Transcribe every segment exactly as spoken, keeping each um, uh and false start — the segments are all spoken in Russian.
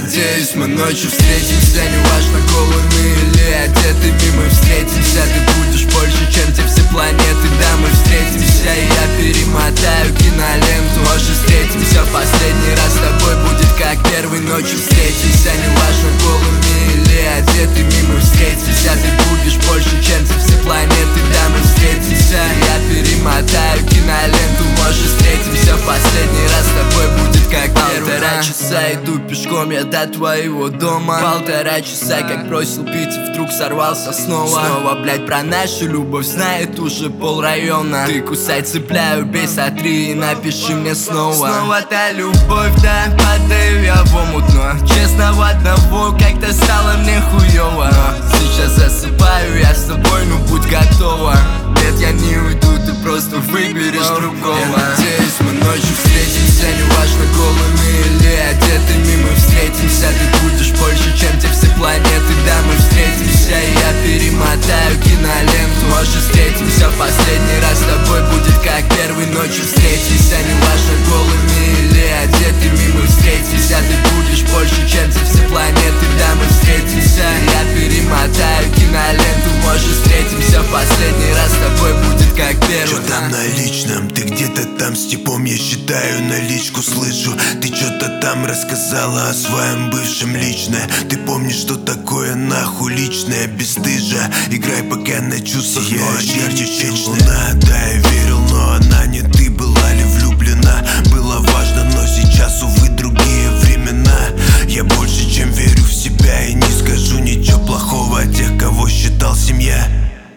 надеюсь, мы ночью встретимся. Неважно, голыми или одетыми мы встретимся. Ты будешь больше, чем те все планеты. Да, мы встретимся, и я перемотаю киноленту. Может, встретимся в последний раз, с тобой будет как первой ночью встретимся. Неважно, голыми или одетыми мы встретимся. Ты будешь больше, чем те все планеты. Да, мы встретимся, я перемотаю киноленту. Может, встретимся в последний раз, с тобой будет как первый. Полтора часа иду пешком я до твоего дома. Полтора часа как бросил пить и вдруг сорвался снова. Снова, блять, про нашу любовь знает уже пол района. Ты кусай, цепляю, бей, сотри и напиши мне снова. Снова та любовь, да, падаю я в омут. Но честного одного как-то стало мне хуёво. Но сейчас засыпаю я с тобой, ну будь готова. Нет, я не уйду, ты просто выберешь другого. Я надеюсь, мы ночью встретимся. Неважно, голыми или одетыми мы встретимся. Ты будешь больше, чем те все планеты. Да, мы встретимся, и я перемотаю киноленту. Может, встретимся в последний раз, с тобой будет как первой ночью встретимся. Неважно, голыми или одетыми мы встретимся. Ты будешь больше, чем те все планеты. Да, мы встретимся, я перемотаю киноленту. Может, встретимся в последний раз, с тобой будет как первый. Чё там на личном? Ты где-то там с типом, я считаю наличку, слышу. Ты чё-то там рассказала о своем бывшем личное. Ты помнишь, что такое нахуй личное, бесстыжа? Играй пока на чувствах, но ярче, чем луна. Да, я верил, но она не ты. Была ли влюблена? Было важно, но сейчас, увы, другие времена. Я больше, чем верю в себя, и не скажу ничего плохого о тех, кого считал семья.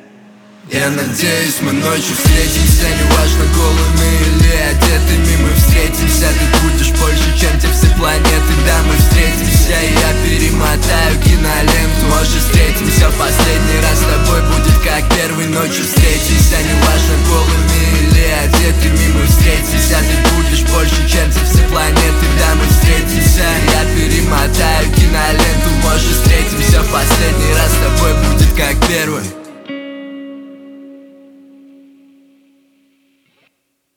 Я надеюсь, мы ночью встретимся. Неважно, голыми или одетыми мы встретимся. Ты будешь больше, чем те все планеты. Да, мы встретимся, и я перемотаю киноленту. Может, встретимся в последний раз, с тобой будет как первой ночью встретимся. Неважно, голыми или одетыми мы встретимся. Ты будешь больше, чем те все планеты. Да, мы встретимся, я перемотаю киноленту. Может, встретимся в последний раз, с тобой будет как первый.